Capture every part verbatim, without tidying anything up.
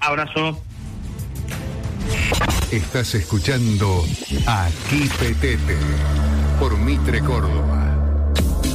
Abrazo. Estás escuchando Aquí Petete por Mitre Córdoba.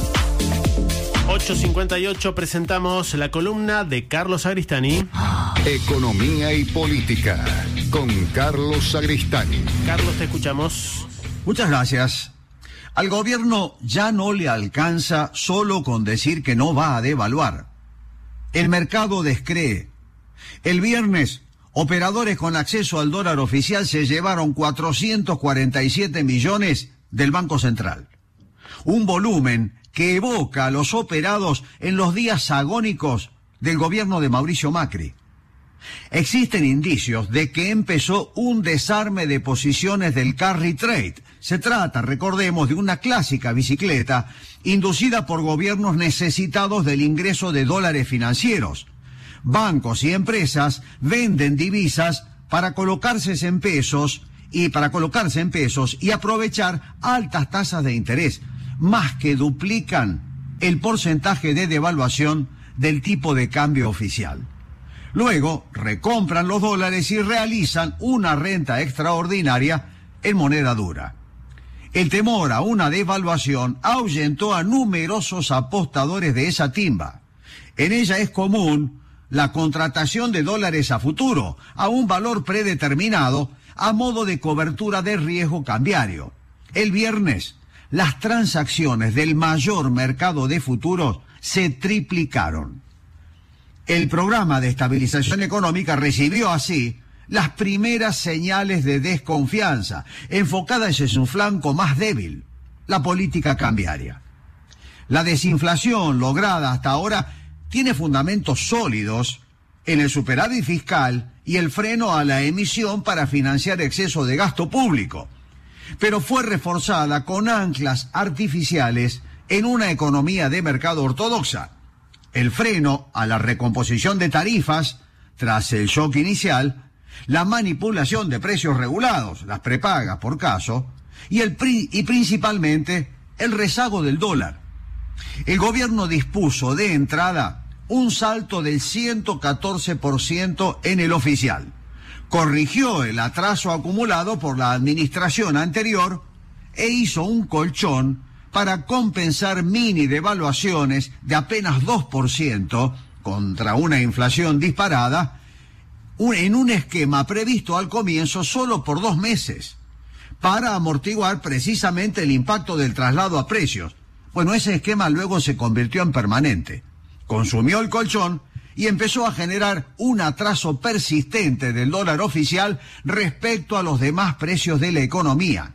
ocho cincuenta y ocho presentamos la columna de Carlos Sagristani. Economía y política con Carlos Sagristani. Carlos, te escuchamos. Muchas gracias. Al gobierno ya no le alcanza solo con decir que no va a devaluar. El mercado descree. El viernes, operadores con acceso al dólar oficial se llevaron cuatrocientos cuarenta y siete millones del Banco Central. Un volumen que evoca a los operados en los días agónicos del gobierno de Mauricio Macri. Existen indicios de que empezó un desarme de posiciones del carry trade. Se trata, recordemos, de una clásica bicicleta inducida por gobiernos necesitados del ingreso de dólares financieros. Bancos y empresas venden divisas para colocarse en pesos y para colocarse en pesos y aprovechar altas tasas de interés, más que duplican el porcentaje de devaluación del tipo de cambio oficial. Luego recompran los dólares y realizan una renta extraordinaria en moneda dura. El temor a una devaluación ahuyentó a numerosos apostadores de esa timba. En ella es común la contratación de dólares a futuro, a un valor predeterminado, a modo de cobertura de riesgo cambiario. El viernes, las transacciones del mayor mercado de futuros se triplicaron. El programa de estabilización económica recibió así las primeras señales de desconfianza, enfocadas en su flanco más débil, la política cambiaria. La desinflación lograda hasta ahora tiene fundamentos sólidos en el superávit fiscal y el freno a la emisión para financiar exceso de gasto público, pero fue reforzada con anclas artificiales en una economía de mercado ortodoxa. El freno a la recomposición de tarifas tras el shock inicial, la manipulación de precios regulados, las prepagas por caso, y, el pri- y principalmente el rezago del dólar. El gobierno dispuso de entrada un salto del ciento catorce por ciento en el oficial. Corrigió el atraso acumulado por la administración anterior e hizo un colchón para compensar mini devaluaciones de apenas dos por ciento contra una inflación disparada, un, en un esquema previsto al comienzo solo por dos meses, para amortiguar precisamente el impacto del traslado a precios. Bueno, ese esquema luego se convirtió en permanente. Consumió el colchón y empezó a generar un atraso persistente del dólar oficial respecto a los demás precios de la economía.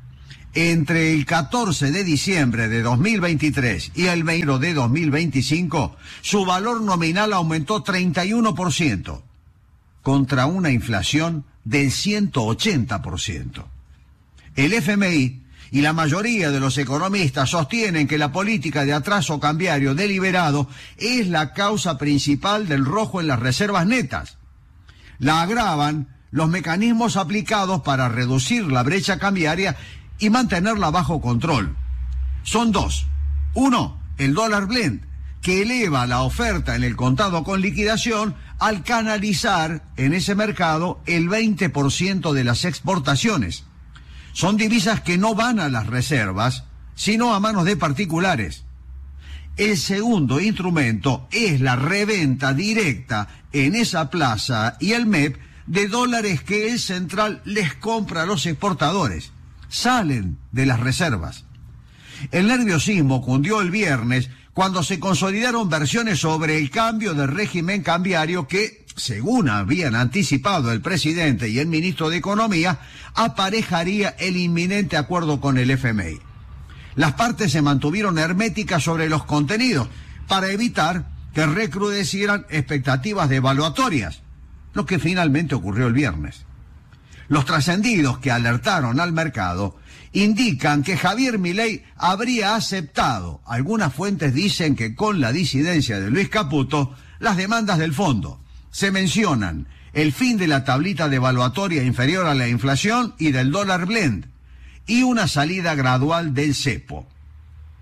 Entre el catorce de diciembre de dos mil veintitrés y el veinte de dos mil veinticinco, su valor nominal aumentó treinta y uno por ciento, contra una inflación del ciento ochenta por ciento. El F M I y la mayoría de los economistas sostienen que la política de atraso cambiario deliberado es la causa principal del rojo en las reservas netas. La agravan los mecanismos aplicados para reducir la brecha cambiaria y mantenerla bajo control. Son dos. Uno, el dólar blend, que eleva la oferta en el contado con liquidación al canalizar en ese mercado el veinte por ciento de las exportaciones. Son divisas que no van a las reservas, sino a manos de particulares. El segundo instrumento es la reventa directa en esa plaza y el M E P de dólares que el central les compra a los exportadores. Salen de las reservas. El nerviosismo cundió el viernes cuando se consolidaron versiones sobre el cambio de régimen cambiario que, según habían anticipado el presidente y el ministro de Economía, aparejaría el inminente acuerdo con el F M I. Las partes se mantuvieron herméticas sobre los contenidos para evitar que recrudecieran expectativas devaluatorias, lo que finalmente ocurrió el viernes. Los trascendidos que alertaron al mercado indican que Javier Milei habría aceptado, algunas fuentes dicen que con la disidencia de Luis Caputo, las demandas del fondo. Se mencionan el fin de la tablita devaluatoria inferior a la inflación y del dólar blend, y una salida gradual del cepo.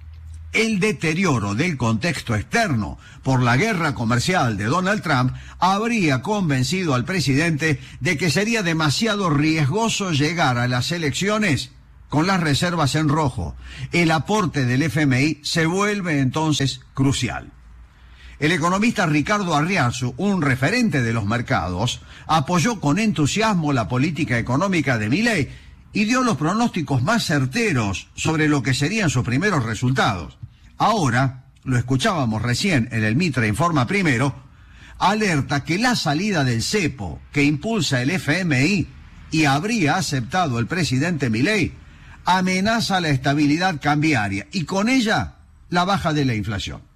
el deterioro del contexto externo por la guerra comercial de Donald Trump habría convencido al presidente de que sería demasiado riesgoso llegar a las elecciones con las reservas en rojo. El aporte del F M I se vuelve entonces crucial. El economista Ricardo Arriazu, un referente de los mercados, apoyó con entusiasmo la política económica de Milei y dio los pronósticos más certeros sobre lo que serían sus primeros resultados. Ahora, lo escuchábamos recién en el Mitre Informa Primero, alerta que la salida del cepo que impulsa el F M I y habría aceptado el presidente Milei amenaza la estabilidad cambiaria y con ella la baja de la inflación.